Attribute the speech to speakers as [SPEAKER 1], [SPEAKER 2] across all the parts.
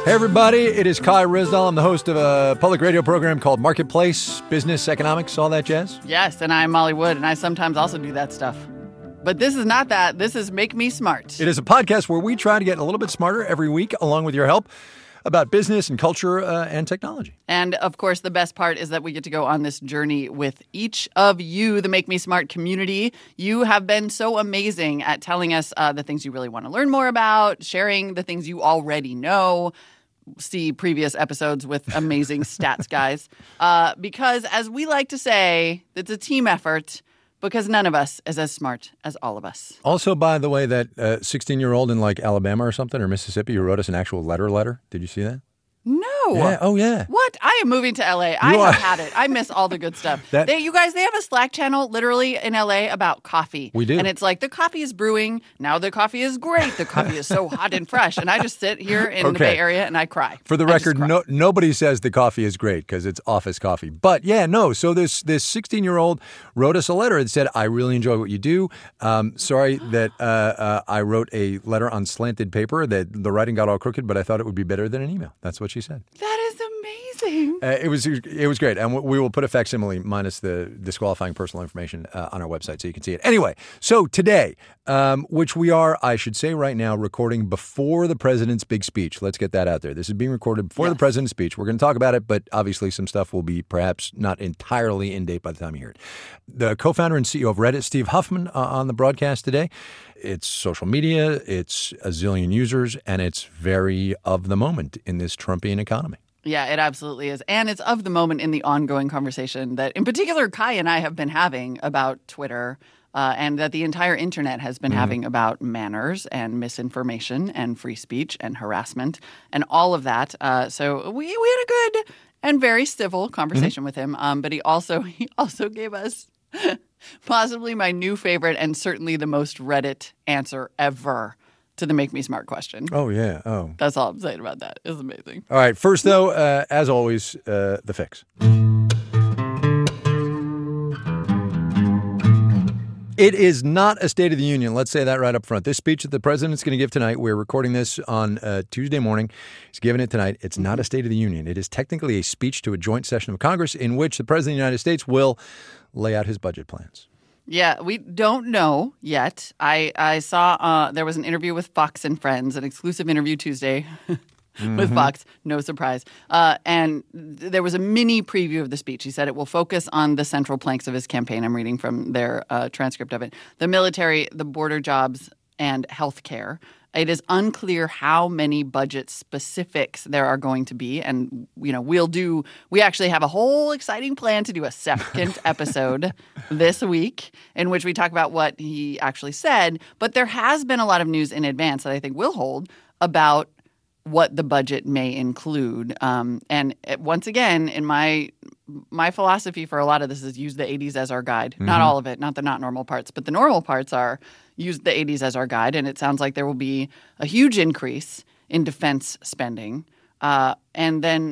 [SPEAKER 1] Hey, everybody. It is Kai Ryssdal. I'm the host of a public radio program called Marketplace, Business, Economics, all that jazz.
[SPEAKER 2] Yes, and I'm Molly Wood, and I sometimes also do that stuff. But this is not that. This is Make Me Smart.
[SPEAKER 1] It is a podcast where we try to get a little bit smarter every week, along with your help, about business and culture and technology.
[SPEAKER 2] And, of course, the best part is that we get to go on this journey with each of you, the Make Me Smart community. You have been so amazing at telling us the things you really want to learn more about, sharing the things you already know. See previous episodes with amazing stats guys. Because, as we like to say, it's a team effort. Because none of us is as smart as all of us.
[SPEAKER 1] Also, by the way, that 16-year-old in like Alabama or something or Mississippi who wrote us an actual letter. Did you see that?
[SPEAKER 2] No.
[SPEAKER 1] Yeah. Oh, yeah.
[SPEAKER 2] What? I am moving to L.A. I have had it. I miss all the good stuff. You guys, they have a Slack channel literally in L.A. about coffee.
[SPEAKER 1] We do.
[SPEAKER 2] And it's like, the coffee is brewing. Now the coffee is great. The coffee is so hot and fresh. And I just sit here in the Bay Area and I cry.
[SPEAKER 1] For the record, nobody says the coffee is great because it's office coffee. But yeah, no. So this 16-year-old wrote us a letter and said, I really enjoy what you do. Sorry that I wrote a letter on slanted paper, that the writing got all crooked, but I thought it would be better than an email. That's what she said.
[SPEAKER 2] That is amazing.
[SPEAKER 1] It was great. And we will put a facsimile minus the disqualifying personal information on our website so you can see it. Anyway, so today, which we are, I should say right now, recording before the president's big speech. Let's get that out there. This is being recorded before the president's speech. We're going to talk about it, but obviously some stuff will be perhaps not entirely in date by the time you hear it. The co-founder and CEO of Reddit, Steve Huffman, on the broadcast today. It's social media, it's a zillion users, and it's very of the moment in this Trumpian economy.
[SPEAKER 2] Yeah, it absolutely is. And it's of the moment in the ongoing conversation that, in particular, Kai and I have been having about Twitter and that the entire internet has been having about manners and misinformation and free speech and harassment and all of that. So we had a good and very civil conversation with him. But he also gave us possibly my new favorite and certainly the most Reddit answer ever to the Make Me Smart question.
[SPEAKER 1] Oh, yeah. Oh.
[SPEAKER 2] That's all I'm saying about that. It's amazing.
[SPEAKER 1] All right. First, though, as always, the fix. It is not a State of the Union. Let's say that right up front. This speech that the president's going to give tonight, we're recording this on Tuesday morning. He's giving it tonight. It's not a State of the Union. It is technically a speech to a joint session of Congress in which the president of the United States will lay out his budget plans.
[SPEAKER 2] Yeah, we don't know yet. I saw there was an interview with Fox and Friends, an exclusive interview Tuesday with Fox. No surprise. And there was a mini preview of the speech. He said it will focus on the central planks of his campaign. I'm reading from their transcript of it. The military, the border jobs, and health care. It is unclear how many budget specifics there are going to be. And, we actually have a whole exciting plan to do a second episode this week in which we talk about what he actually said. But there has been a lot of news in advance that I think will hold about what the budget may include. And once again, in my philosophy for a lot of this is use the 80s as our guide. Not all of it, not the not normal parts, but the normal parts are use the 80s as our guide. And it sounds like there will be a huge increase in defense spending and then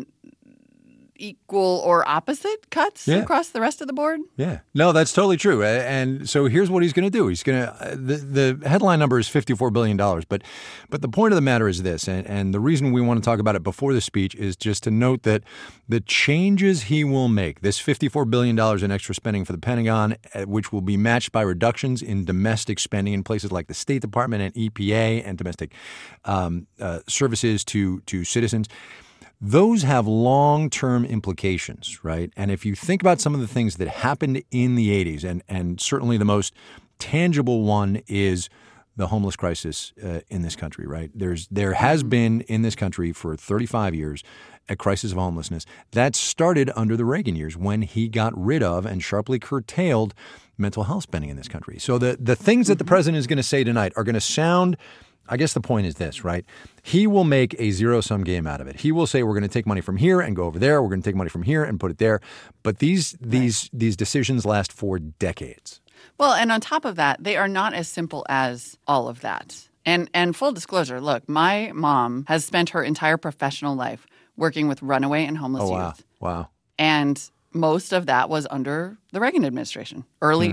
[SPEAKER 2] equal or opposite cuts across the rest of the board.
[SPEAKER 1] Yeah. No, that's totally true. And so here's what he's going to do. He's going to the headline number is $54 billion. But the point of the matter is this, and the reason we want to talk about it before the speech is just to note that the changes he will make, this $54 billion in extra spending for the Pentagon, which will be matched by reductions in domestic spending in places like the State Department and EPA and domestic services to citizens. Those have long-term implications, right? And if you think about some of the things that happened in the 80s, and certainly the most tangible one is the homeless crisis in this country, right? There has been in this country for 35 years a crisis of homelessness that started under the Reagan years when he got rid of and sharply curtailed mental health spending in this country. So the things that the president is going to say tonight are going to sound – I guess the point is this, right? He will make a zero-sum game out of it. He will say, we're going to take money from here and go over there. We're going to take money from here and put it there. But these decisions last for decades.
[SPEAKER 2] Well, and on top of that, they are not as simple as all of that. And full disclosure, look, my mom has spent her entire professional life working with runaway and homeless youth.
[SPEAKER 1] Wow.
[SPEAKER 2] And most of that was under the Reagan administration, early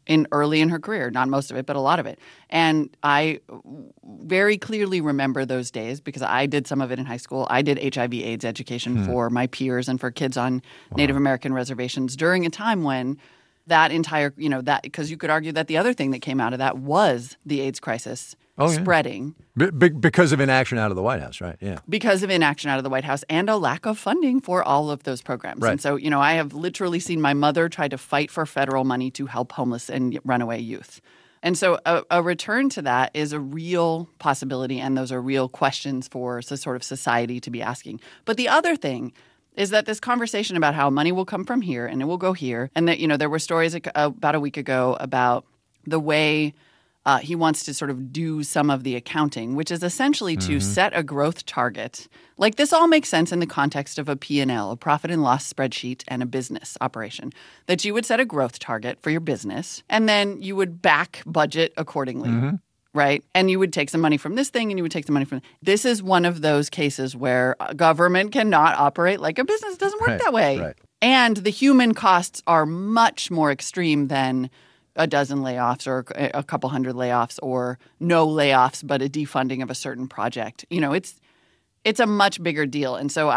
[SPEAKER 2] in her career. Not most of it, but a lot of it. And I very clearly remember those days because I did some of it in high school. I did HIV/AIDS education for my peers and for kids on Native American reservations during a time when that entire, because you could argue that the other thing that came out of that was the AIDS crisis spreading.
[SPEAKER 1] Because of inaction out of the White House, right? Yeah.
[SPEAKER 2] Because of inaction out of the White House and a lack of funding for all of those programs.
[SPEAKER 1] Right.
[SPEAKER 2] And so, I have literally seen my mother try to fight for federal money to help homeless and runaway youth. And so a return to that is a real possibility, and those are real questions for sort of society to be asking. But the other thing is that this conversation about how money will come from here and it will go here, and that, there were stories about a week ago about the way he wants to sort of do some of the accounting, which is essentially to set a growth target. Like, this all makes sense in the context of a P&L, a profit and loss spreadsheet, and a business operation, that you would set a growth target for your business, and then you would back budget accordingly. Right? And you would take some money from this thing and you would take some money from this. Is one of those cases where government cannot operate like a business. It doesn't work that way.
[SPEAKER 1] Right.
[SPEAKER 2] And the human costs are much more extreme than a dozen layoffs or a couple hundred layoffs or no layoffs, but a defunding of a certain project. It's a much bigger deal. And so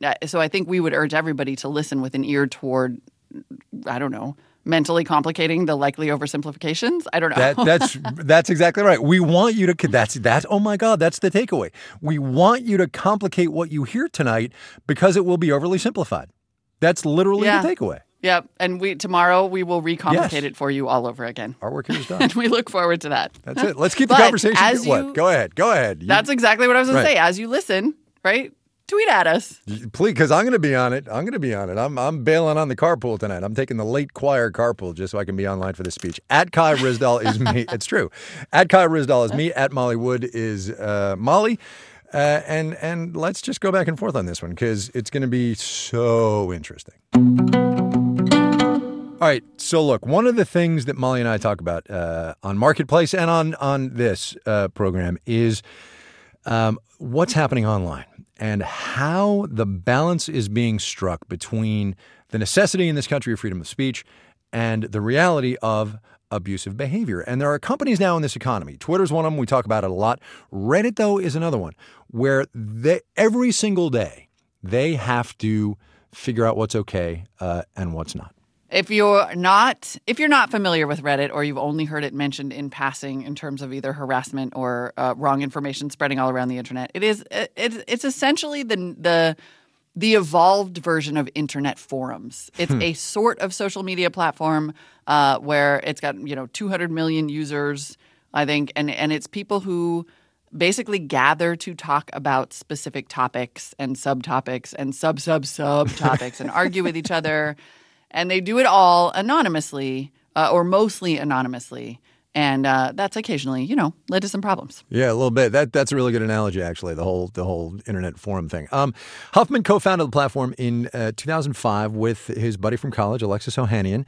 [SPEAKER 2] I think we would urge everybody to listen with an ear toward, I don't know, mentally complicating the likely oversimplifications. I don't know.
[SPEAKER 1] That's exactly right. We want you to that's oh my God, that's the takeaway. We want you to complicate what you hear tonight because it will be overly simplified. That's literally the takeaway.
[SPEAKER 2] Yep. And tomorrow we will recomplicate it for you all over again.
[SPEAKER 1] Our work here is done.
[SPEAKER 2] And we look forward to that.
[SPEAKER 1] That's it. Let's keep the conversation going. Go ahead.
[SPEAKER 2] That's exactly what I was going to say. As you listen, right? Tweet at us.
[SPEAKER 1] Please, because I'm going to be on it. I'm bailing on the carpool tonight. I'm taking the late choir carpool just so I can be online for this speech. At Kai Ryssdal is me. It's true. At Kai Ryssdal is me. At Molly Wood is Molly. And let's just go back and forth on this one because it's going to be so interesting. All right. So look, one of the things that Molly and I talk about on Marketplace and on this program is what's happening online. And how the balance is being struck between the necessity in this country of freedom of speech and the reality of abusive behavior. And there are companies now in this economy. Twitter's one of them. We talk about it a lot. Reddit, though, is another one where every single day they have to figure out what's okay and what's not.
[SPEAKER 2] If you're not familiar with Reddit, or you've only heard it mentioned in passing in terms of either harassment or wrong information spreading all around the internet, it's essentially the evolved version of internet forums. It's a sort of social media platform where it's got 200 million users, I think, and it's people who basically gather to talk about specific topics and subtopics and subtopics and argue with each other. And they do it all anonymously or mostly anonymously. And that's occasionally, led to some problems.
[SPEAKER 1] Yeah, a little bit. That's a really good analogy, actually, the whole internet forum thing. Huffman co-founded the platform in 2005 with his buddy from college, Alexis Ohanian.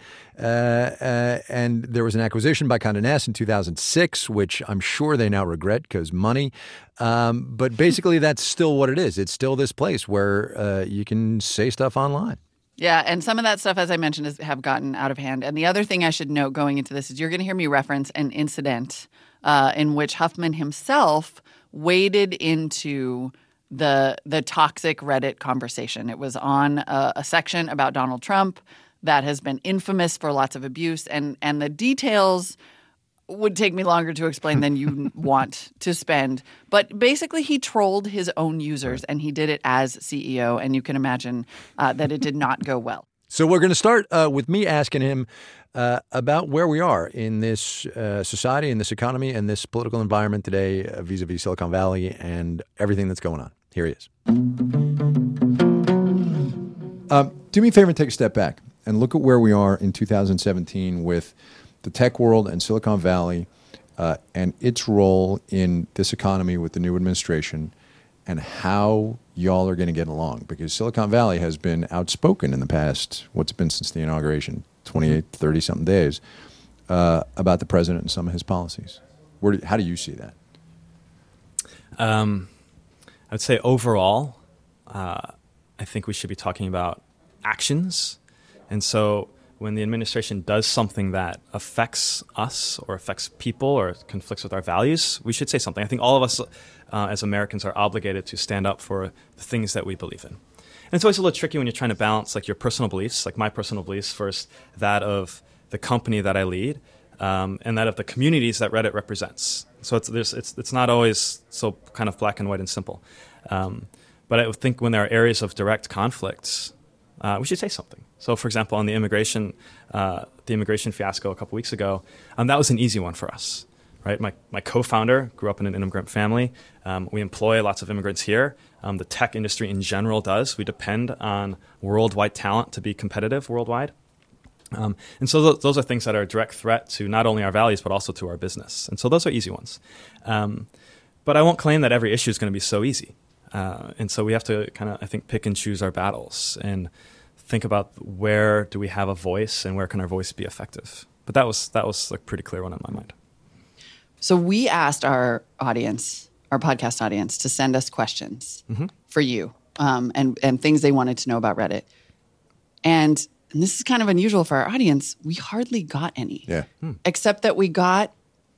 [SPEAKER 1] And there was an acquisition by Condé Nast in 2006, which I'm sure they now regret because money. But basically, that's still what it is. It's still this place where you can say stuff online.
[SPEAKER 2] Yeah, and some of that stuff, as I mentioned, have gotten out of hand. And the other thing I should note going into this is you're going to hear me reference an incident in which Huffman himself waded into the toxic Reddit conversation. It was on a section about Donald Trump that has been infamous for lots of abuse, and the details would take me longer to explain than you want to spend. But basically, he trolled his own users, and he did it as CEO, and you can imagine that it did not go well.
[SPEAKER 1] So we're going to start with me asking him about where we are in this society, in this economy, and this political environment today vis-a-vis Silicon Valley and everything that's going on. Here he is. Do me a favor and take a step back and look at where we are in 2017 with the tech world and Silicon Valley and its role in this economy with the new administration and how y'all are going to get along. Because Silicon Valley has been outspoken in the past, what's been since the inauguration, 28, 30-something days, about the president and some of his policies. How do you see that?
[SPEAKER 3] I would say overall, I think we should be talking about actions And so when the administration does something that affects us or affects people or conflicts with our values, we should say something. I think all of us as Americans are obligated to stand up for the things that we believe in. And it's always a little tricky when you're trying to balance like your personal beliefs, like my personal beliefs versus that of the company that I lead, and that of the communities that Reddit represents. So it's not always so kind of black and white and simple. But I would think when there are areas of direct conflicts, we should say something. So, for example, on the immigration fiasco a couple weeks ago, that was an easy one for us, right? My co-founder grew up in an immigrant family. We employ lots of immigrants here. The tech industry in general does. We depend on worldwide talent to be competitive worldwide. And so those are things that are a direct threat to not only our values, but also to our business. And so those are easy ones. But I won't claim that every issue is going to be so easy. And so we have to kind of, I think, pick and choose our battles and think about where do we have a voice and where can our voice be effective. But that was a pretty clear one in my mind.
[SPEAKER 2] So we asked our audience, our podcast audience, to send us questions for you and things they wanted to know about Reddit. And this is kind of unusual for our audience. We hardly got any.
[SPEAKER 1] Yeah.
[SPEAKER 2] Except that we got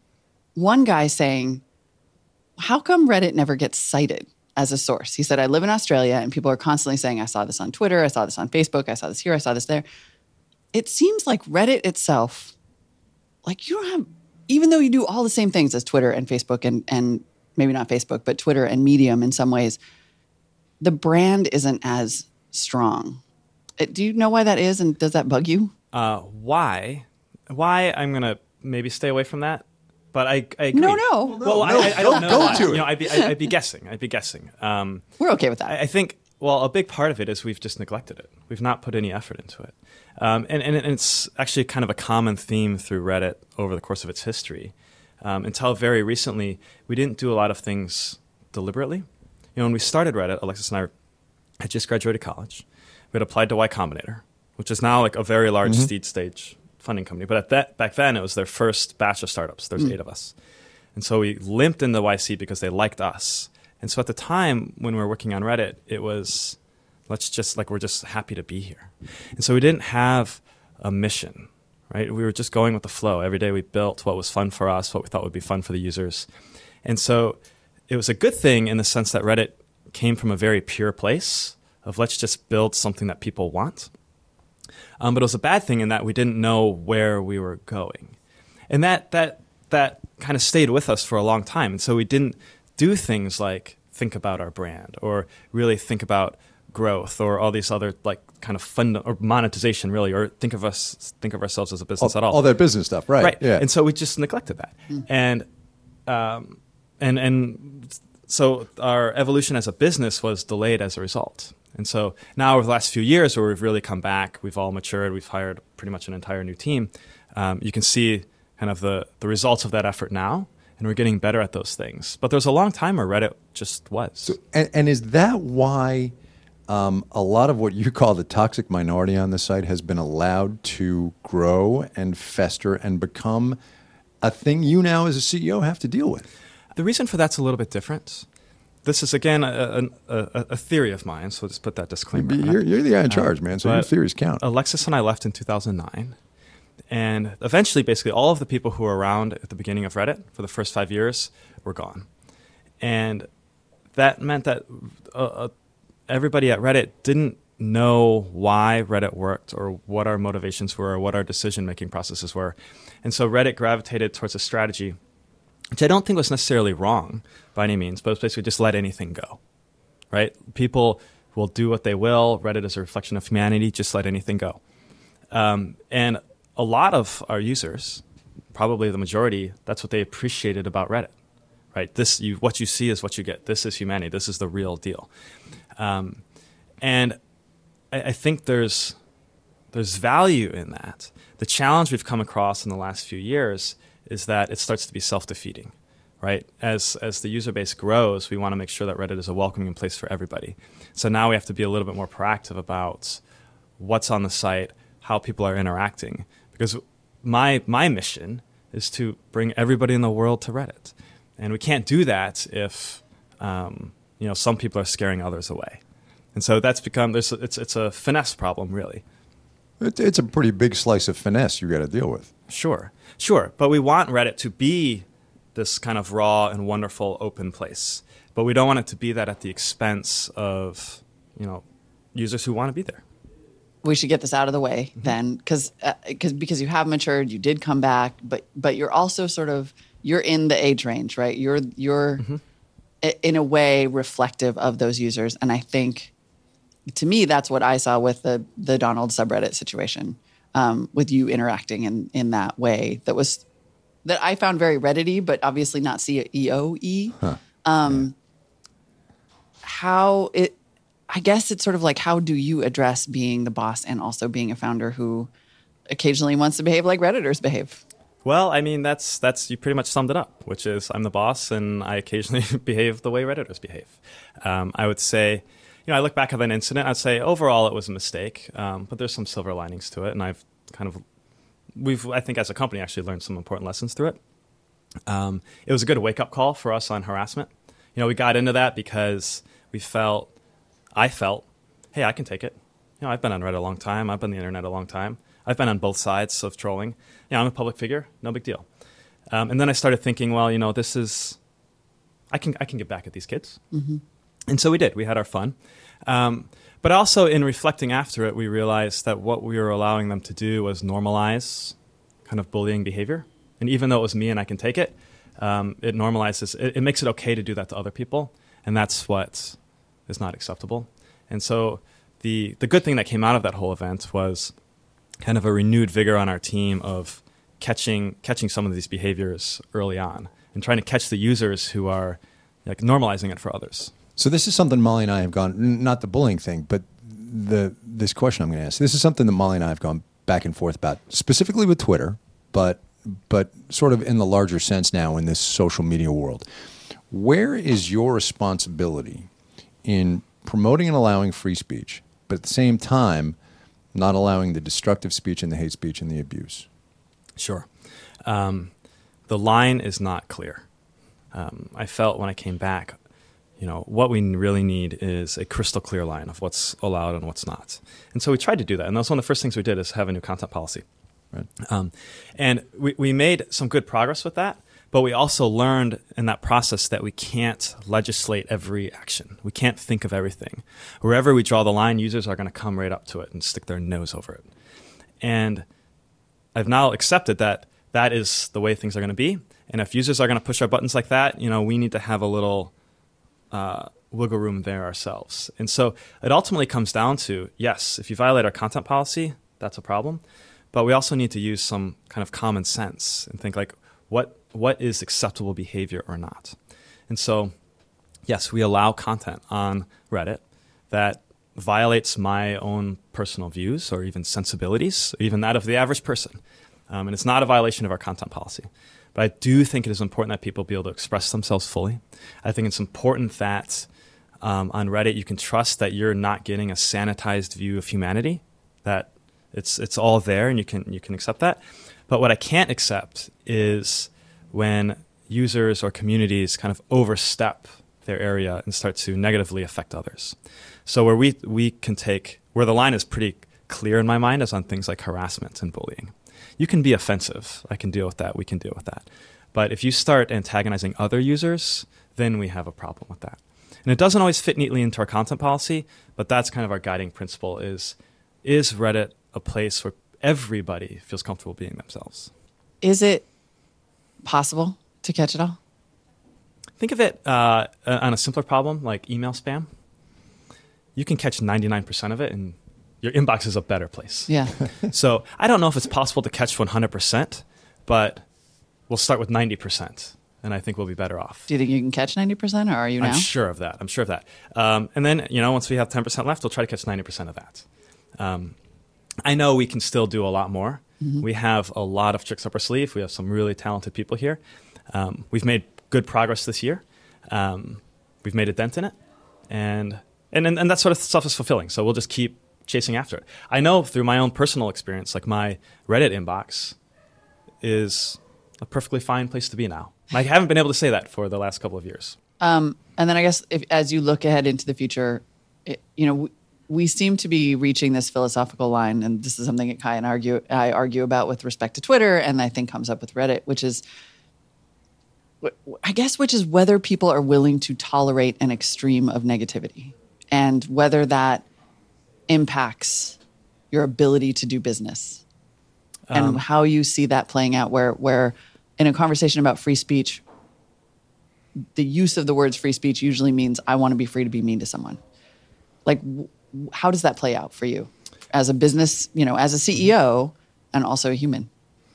[SPEAKER 2] one guy saying, how come Reddit never gets cited as a source? He said, I live in Australia and people are constantly saying, I saw this on Twitter, I saw this on Facebook, I saw this here, I saw this there. It seems like Reddit itself, like you don't have, even though you do all the same things as Twitter and Facebook and maybe not Facebook, but Twitter and Medium in some ways, the brand isn't as strong. Do you know why that is, and does that bug you?
[SPEAKER 3] Why? I'm going to maybe stay away from that. But I agree.
[SPEAKER 2] No.
[SPEAKER 3] Well, I don't know.
[SPEAKER 1] Go to it.
[SPEAKER 3] I'd be guessing.
[SPEAKER 2] We're okay with that.
[SPEAKER 3] I think, well, a big part of it is we've just neglected it. We've not put any effort into it. And it's actually kind of a common theme through Reddit over the course of its history. Until very recently, we didn't do a lot of things deliberately. When we started Reddit, Alexis and I had just graduated college. We had applied to Y Combinator, which is now like a very large seed stage funding company. But back then, it was their first batch of startups. There's 8 of us. And so we limped into YC because they liked us. And so at the time when we were working on Reddit, it was, we're just happy to be here. And so we didn't have a mission, right? We were just going with the flow. Every day we built what was fun for us, what we thought would be fun for the users. And so it was a good thing in the sense that Reddit came from a very pure place of let's just build something that people want. But it was a bad thing in that we didn't know where we were going. And that kind of stayed with us for a long time. And so we didn't do things like think about our brand or really think about growth or all these other like kind of fund or monetization really, or think of ourselves as a business at all.
[SPEAKER 1] All that business stuff, right?
[SPEAKER 3] Right.
[SPEAKER 1] Yeah.
[SPEAKER 3] And so we just neglected that. And so our evolution as a business was delayed as a result. And so now over the last few years where we've really come back, we've all matured, we've hired pretty much an entire new team, you can see kind of the results of that effort now, and we're getting better at those things. But there was a long time where Reddit just was.
[SPEAKER 1] So, and is that why a lot of what you call the toxic minority on the site has been allowed to grow and fester and become a thing you now as a CEO have to deal with?
[SPEAKER 3] The reason for that's a little bit different. This is, again, a theory of mine, so just put that disclaimer.
[SPEAKER 1] You're the guy in charge, man, so your theories count.
[SPEAKER 3] Alexis and I left in 2009, and eventually, basically, all of the people who were around at the beginning of Reddit for the first 5 years were gone. And that meant that everybody at Reddit didn't know why Reddit worked or what our motivations were or what our decision-making processes were. And so Reddit gravitated towards a strategy which I don't think was necessarily wrong by any means, but it's basically just let anything go, right? People will do what they will. Reddit is a reflection of humanity. Just let anything go. And a lot of our users, probably the majority, that's what they appreciated about Reddit, right? What you see is what you get. This is humanity. This is the real deal. And I think there's value in that. The challenge we've come across in the last few years is that it starts to be self-defeating, right? As the user base grows, we want to make sure that Reddit is a welcoming place for everybody. So now we have to be a little bit more proactive about what's on the site, how people are interacting. Because my mission is to bring everybody in the world to Reddit. And we can't do that if some people are scaring others away. And so that's become, it's a finesse problem, really.
[SPEAKER 1] It's a pretty big slice of finesse you got to deal with.
[SPEAKER 3] Sure. But we want Reddit to be this kind of raw and wonderful open place. But we don't want it to be that at the expense of, users who want to be there.
[SPEAKER 2] We should get this out of the way then, because you have matured, you did come back, but you're also you're in the age range, right? You're in a way reflective of those users, and I think, to me, that's what I saw with the Donald subreddit situation, with you interacting in that way that I found very Reddit-y, but obviously not CEO-y. Huh. I guess it's sort of like, how do you address being the boss and also being a founder who occasionally wants to behave like Redditors behave?
[SPEAKER 3] Well, I mean, that's you pretty much summed it up, which is I'm the boss and I occasionally behave the way Redditors behave. I would say, I look back at that incident, I'd say overall it was a mistake, but there's some silver linings to it, and we've, I think as a company, actually learned some important lessons through it. It was a good wake-up call for us on harassment. We got into that because I felt, hey, I can take it. I've been on Reddit a long time. I've been on the internet a long time. I've been on both sides of trolling. I'm a public figure. No big deal. And then I started thinking, well, I can get back at these kids. Mm-hmm. And so we did. We had our fun. But also in reflecting after it, we realized that what we were allowing them to do was normalize kind of bullying behavior. And even though it was me and I can take it, it normalizes, it makes it okay to do that to other people. And that's what is not acceptable. And so the good thing that came out of that whole event was kind of a renewed vigor on our team of catching some of these behaviors early on and trying to catch the users who are normalizing it for others.
[SPEAKER 1] So this is something Molly and I have gone, not the bullying thing, but this question I'm going to ask. This is something that Molly and I have gone back and forth about, specifically with Twitter, but sort of in the larger sense now in this social media world. Where is your responsibility in promoting and allowing free speech, but at the same time, not allowing the destructive speech and the hate speech and the abuse?
[SPEAKER 3] Sure. The line is not clear. I felt when I came back, what we really need is a crystal clear line of what's allowed and what's not. And so we tried to do that. And that's one of the first things we did is have a new content policy. Right. And we made some good progress with that. But we also learned in that process that we can't legislate every action. We can't think of everything. Wherever we draw the line, users are going to come right up to it and stick their nose over it. And I've now accepted that that is the way things are going to be. And if users are going to push our buttons like that, we need to have a little wiggle room there ourselves. And so it ultimately comes down to, yes, if you violate our content policy, that's a problem. But we also need to use some kind of common sense and think like, what is acceptable behavior or not? And so, yes, we allow content on Reddit that violates my own personal views or even sensibilities, or even that of the average person. And it's not a violation of our content policy. But I do think it is important that people be able to express themselves fully. I think it's important that on Reddit you can trust that you're not getting a sanitized view of humanity, that it's all there and you can accept that. But what I can't accept is when users or communities kind of overstep their area and start to negatively affect others. So where where the line is pretty clear in my mind is on things like harassment and bullying. You can be offensive. I can deal with that. We can deal with that. But if you start antagonizing other users, then we have a problem with that. And it doesn't always fit neatly into our content policy, but that's kind of our guiding principle is Reddit a place where everybody feels comfortable being themselves?
[SPEAKER 2] Is it possible to catch it all?
[SPEAKER 3] Think of it on a simpler problem like email spam. You can catch 99% of it and your inbox is a better place.
[SPEAKER 2] Yeah.
[SPEAKER 3] So I don't know if it's possible to catch 100%, but we'll start with 90%. And I think we'll be better off.
[SPEAKER 2] Do you think you can catch 90%, or are you now?
[SPEAKER 3] I'm sure of that. And then, once we have 10% left, we'll try to catch 90% of that. I know we can still do a lot more. Mm-hmm. We have a lot of tricks up our sleeve. We have some really talented people here. We've made good progress this year. We've made a dent in it. And that sort of stuff is fulfilling. So we'll just keep chasing after it. I know through my own personal experience, like my Reddit inbox is a perfectly fine place to be now. I haven't been able to say that for the last couple of years.
[SPEAKER 2] And then I guess as you look ahead into the future, we seem to be reaching this philosophical line, and this is something that Kai and I argue about with respect to Twitter, and I think comes up with Reddit, which is whether people are willing to tolerate an extreme of negativity and whether that impacts your ability to do business. And how you see that playing out, where in a conversation about free speech, the use of the words free speech usually means I want to be free to be mean to someone. Like, how does that play out for you as a business, as a CEO and also a human?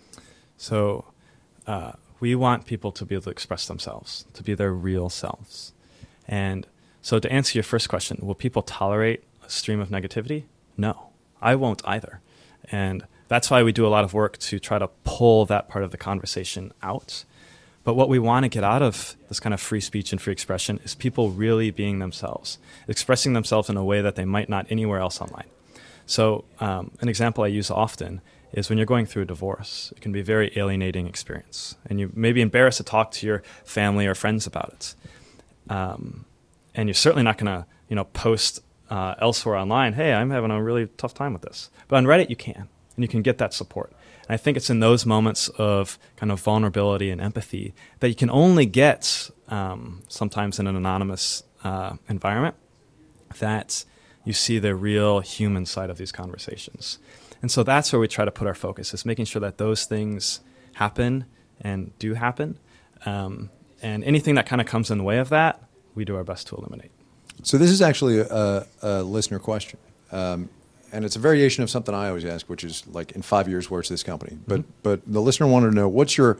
[SPEAKER 3] So we want people to be able to express themselves, to be their real selves. And so to answer your first question, will people tolerate a stream of negativity? No, I won't either. And that's why we do a lot of work to try to pull that part of the conversation out. But what we want to get out of this kind of free speech and free expression is people really being themselves, expressing themselves in a way that they might not anywhere else online. So an example I use often is when you're going through a divorce. It can be a very alienating experience. And you may be embarrassed to talk to your family or friends about it. And you're certainly not going to post elsewhere online, hey, I'm having a really tough time with this. But on Reddit, you can. And you can get that support. And I think it's in those moments of kind of vulnerability and empathy that you can only get sometimes in an anonymous environment, that you see the real human side of these conversations. And so that's where we try to put our focus, is making sure that those things happen and do happen. And anything that kind of comes in the way of that, we do our best to eliminate.
[SPEAKER 1] So this is actually a listener question. And it's a variation of something I always ask, which is like, in 5 years, where's this company? But the listener wanted to know, what's your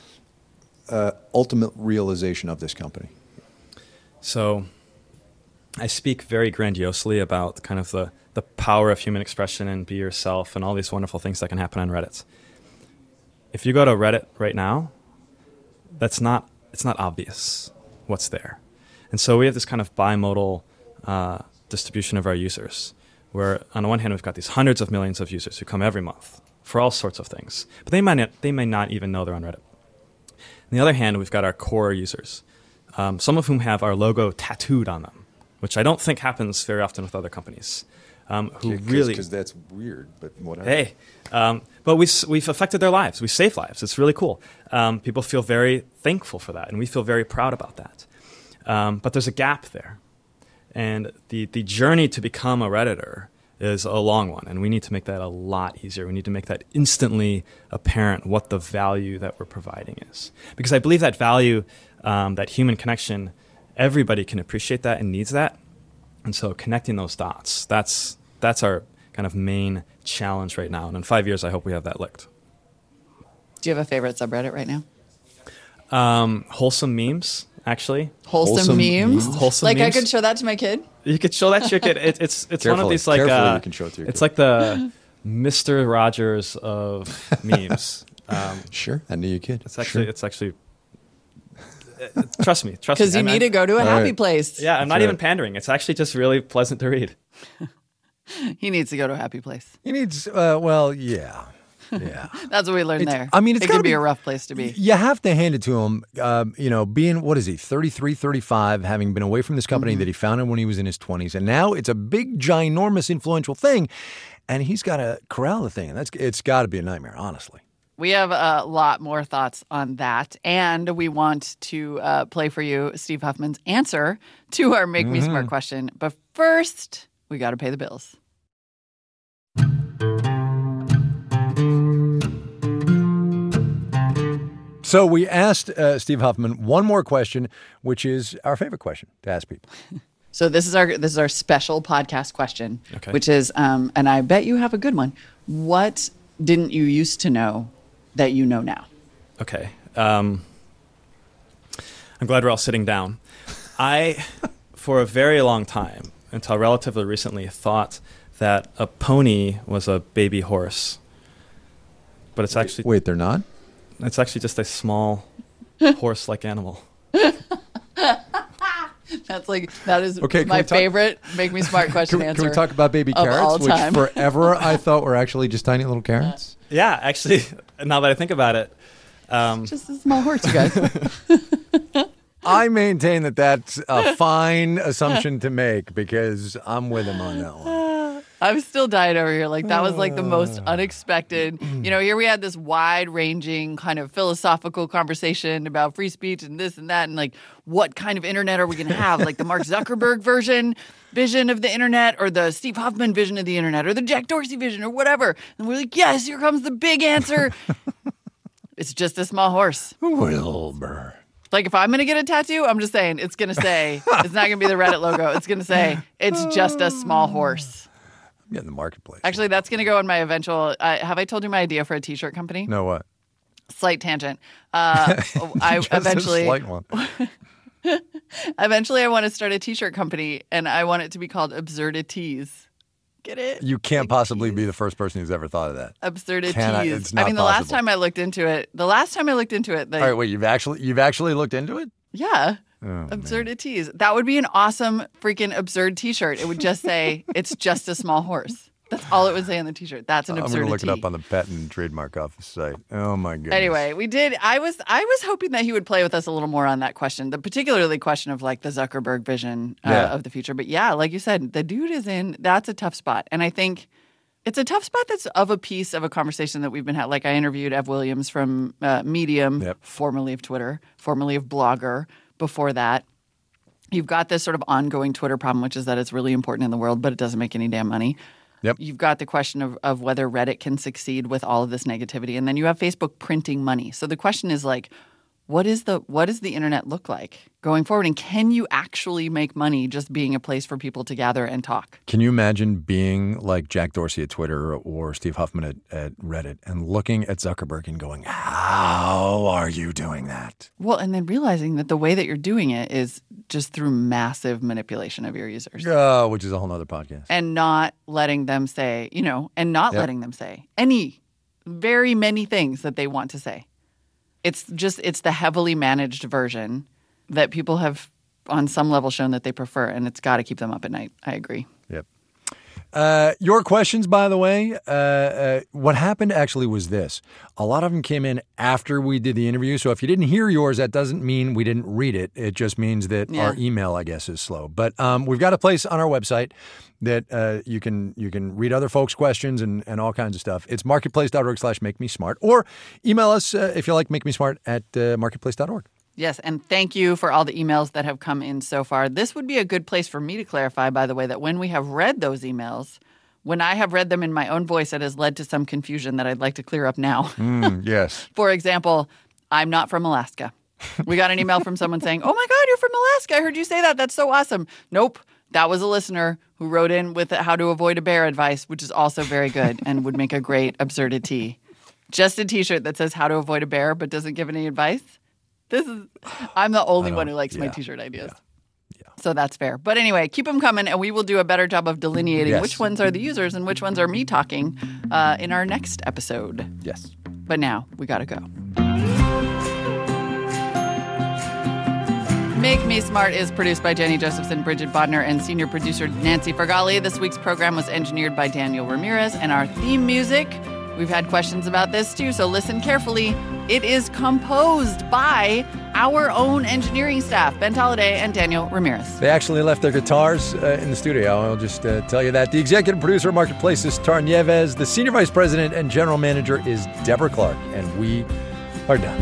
[SPEAKER 1] ultimate realization of this company?
[SPEAKER 3] So I speak very grandiosely about kind of the power of human expression and be yourself and all these wonderful things that can happen on Reddit. If you go to Reddit right now, it's not obvious what's there. And so we have this kind of bimodal distribution of our users, where on the one hand, we've got these hundreds of millions of users who come every month for all sorts of things, but they may not even know they're on Reddit. On the other hand, we've got our core users, some of whom have our logo tattooed on them, which I don't think happens very often with other companies.
[SPEAKER 1] Because that's weird, but whatever.
[SPEAKER 3] Hey, but we've affected their lives. We saved lives. It's really cool. People feel very thankful for that, and we feel very proud about that. But there's a gap there. And the journey to become a Redditor is a long one, and we need to make that a lot easier. We need to make that instantly apparent what the value that we're providing is. Because I believe that value, that human connection, everybody can appreciate that and needs that. And so connecting those dots, that's our kind of main challenge right now. And in 5 years, I hope we have that licked.
[SPEAKER 2] Do you have a favorite subreddit right now?
[SPEAKER 3] Wholesome memes. Actually,
[SPEAKER 2] wholesome memes.
[SPEAKER 3] Wholesome
[SPEAKER 2] like
[SPEAKER 3] memes.
[SPEAKER 2] I could show that to my kid.
[SPEAKER 3] You could show that to your kid. It's one of these like
[SPEAKER 1] you can show it to your
[SPEAKER 3] it's
[SPEAKER 1] kid.
[SPEAKER 3] like the Mr. Rogers of memes.
[SPEAKER 1] Sure, I knew you kid.
[SPEAKER 3] It's actually. Trust me.
[SPEAKER 2] Because you need to go to a happy place.
[SPEAKER 3] Yeah, I'm not even pandering. It's actually just really pleasant to read.
[SPEAKER 2] He needs to go to a happy place.
[SPEAKER 1] He needs. Yeah. Yeah,
[SPEAKER 2] that's what we learned there.
[SPEAKER 1] I mean, it
[SPEAKER 2] can be a rough place to be.
[SPEAKER 1] You have to hand it to him. Being, what is he, 33, 35, having been away from this company that he founded when he was in his 20s, and now it's a big, ginormous, influential thing, and he's got to corral the thing, and it's got to be a nightmare, honestly.
[SPEAKER 2] We have a lot more thoughts on that, and we want to play for you Steve Huffman's answer to our Make Me Smart question. But first, we got to pay the bills.
[SPEAKER 1] So we asked Steve Huffman one more question, which is our favorite question to ask people.
[SPEAKER 2] So this is our special podcast question, which is, and I bet you have a good one. What didn't you used to know that you know now?
[SPEAKER 3] Okay. I'm glad we're all sitting down. I, for a very long time, until relatively recently, thought that a pony was a baby horse. But it's actually...
[SPEAKER 1] Wait, they're not?
[SPEAKER 3] It's actually just a small horse-like animal.
[SPEAKER 2] That is my favorite Make Me Smart question answer.
[SPEAKER 1] Can we talk about baby carrots, which forever I thought were actually just tiny little carrots?
[SPEAKER 3] Yeah, actually, now that I think about it.
[SPEAKER 2] Just a small horse, you guys.
[SPEAKER 1] I maintain that that's a fine assumption to make because I'm with him on that one.
[SPEAKER 2] I'm still dying over here. Like, that was like the most unexpected. Here we had this wide-ranging kind of philosophical conversation about free speech and this and that, and like, what kind of internet are we going to have? Like the Mark Zuckerberg vision of the internet, or the Steve Huffman vision of the internet, or the Jack Dorsey vision, or whatever. And we're like, yes, here comes the big answer. It's just a small horse.
[SPEAKER 1] Wilbur.
[SPEAKER 2] Like, if I'm going to get a tattoo, I'm just saying it's going to say, it's not going to be the Reddit logo. It's going to say, it's just a small horse.
[SPEAKER 1] Yeah, in the marketplace.
[SPEAKER 2] Actually, that's going to go in my eventual. Have I told you my idea for a T-shirt company?
[SPEAKER 1] No, what?
[SPEAKER 2] Slight tangent. I eventually.
[SPEAKER 1] A slight one.
[SPEAKER 2] Eventually, I want to start a T-shirt company, and I want it to be called Absurdities. Get it?
[SPEAKER 1] You can't possibly be the first person who's ever thought of that.
[SPEAKER 2] Absurdities.
[SPEAKER 1] It's not
[SPEAKER 2] I mean, the last time I looked into it. All
[SPEAKER 1] right, wait. You've actually looked into it?
[SPEAKER 2] Yeah.
[SPEAKER 1] Oh,
[SPEAKER 2] Absurdities. That would be an awesome freaking absurd T-shirt. It would just say, "It's just a small horse." That's all it would say on the T-shirt. That's an absurdity.
[SPEAKER 1] I'm going to look it up on the Patent and Trademark Office site. Oh my goodness.
[SPEAKER 2] Anyway, we did. I was hoping that he would play with us a little more on that question, particularly question of like the Zuckerberg vision of the future. But yeah, like you said, the dude is in. That's a tough spot, and I think it's a tough spot that's of a piece of a conversation that we've been had. Like, I interviewed Ev Williams from Medium, formerly of Twitter, formerly of Blogger. Before that, you've got this sort of ongoing Twitter problem, which is that it's really important in the world, but it doesn't make any damn money.
[SPEAKER 1] Yep.
[SPEAKER 2] You've got the question of whether Reddit can succeed with all of this negativity. And then you have Facebook printing money. So the question is like, what does the internet look like going forward? And can you actually make money just being a place for people to gather and talk?
[SPEAKER 1] Can you imagine being like Jack Dorsey at Twitter or Steve Huffman at Reddit and looking at Zuckerberg and going, how are you doing that?
[SPEAKER 2] Well, and then realizing that the way that you're doing it is just through massive manipulation of your users.
[SPEAKER 1] Which is a whole nother podcast.
[SPEAKER 2] And not letting them say, letting them say very many things that they want to say. It's the heavily managed version that people have on some level shown that they prefer, and it's got to keep them up at night. I agree.
[SPEAKER 1] Yep. Your questions, by the way, what happened actually was this. A lot of them came in after we did the interview. So if you didn't hear yours, that doesn't mean we didn't read it. It just means that our email, I guess, is slow. But we've got a place on our website that you can read other folks' questions and all kinds of stuff. It's marketplace.org/makemesmart. Or email us if you like, makemesmart at marketplace.org.
[SPEAKER 2] Yes, and thank you for all the emails that have come in so far. This would be a good place for me to clarify, by the way, that when we have read those emails, when I have read them in my own voice, it has led to some confusion that I'd like to clear up now.
[SPEAKER 1] Yes.
[SPEAKER 2] For example, I'm not from Alaska. We got an email from someone saying, "Oh my God, you're from Alaska. I heard you say that. That's so awesome." Nope. That was a listener who wrote in with how to avoid a bear advice, which is also very good and would make a great absurdity. Just a T-shirt that says how to avoid a bear but doesn't give any advice. I'm the only one who likes my T-shirt ideas. Yeah. So that's fair. But anyway, keep them coming, and we will do a better job of delineating which ones are the users and which ones are me talking in our next episode.
[SPEAKER 1] Yes.
[SPEAKER 2] But now we got to go. Make Me Smart is produced by Jenny Josephson, Bridget Bodner, and senior producer Nancy Fargali. This week's program was engineered by Daniel Ramirez, and our theme music, we've had questions about this too, so listen carefully. It is composed by our own engineering staff, Ben Tolliday and Daniel Ramirez.
[SPEAKER 1] They actually left their guitars in the studio. I'll just tell you that. The executive producer of Marketplace is Tar Nieves. The senior vice president and general manager is Deborah Clark. And we are done.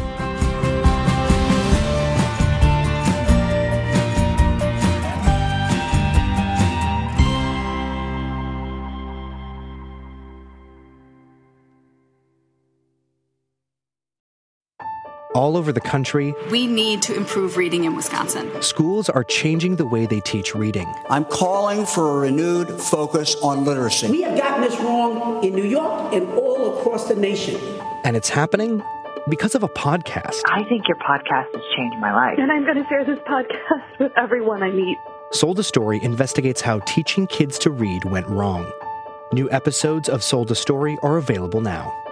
[SPEAKER 4] All over the country,
[SPEAKER 5] we need to improve reading in Wisconsin.
[SPEAKER 4] Schools are changing the way they teach reading.
[SPEAKER 6] I'm calling for a renewed focus on literacy.
[SPEAKER 7] We have gotten this wrong in New York and all across the nation.
[SPEAKER 4] And it's happening because of a podcast.
[SPEAKER 8] I think your podcast has changed my life.
[SPEAKER 9] And I'm going to share this podcast with everyone I meet.
[SPEAKER 4] Sold a Story investigates how teaching kids to read went wrong. New episodes of Sold a Story are available now.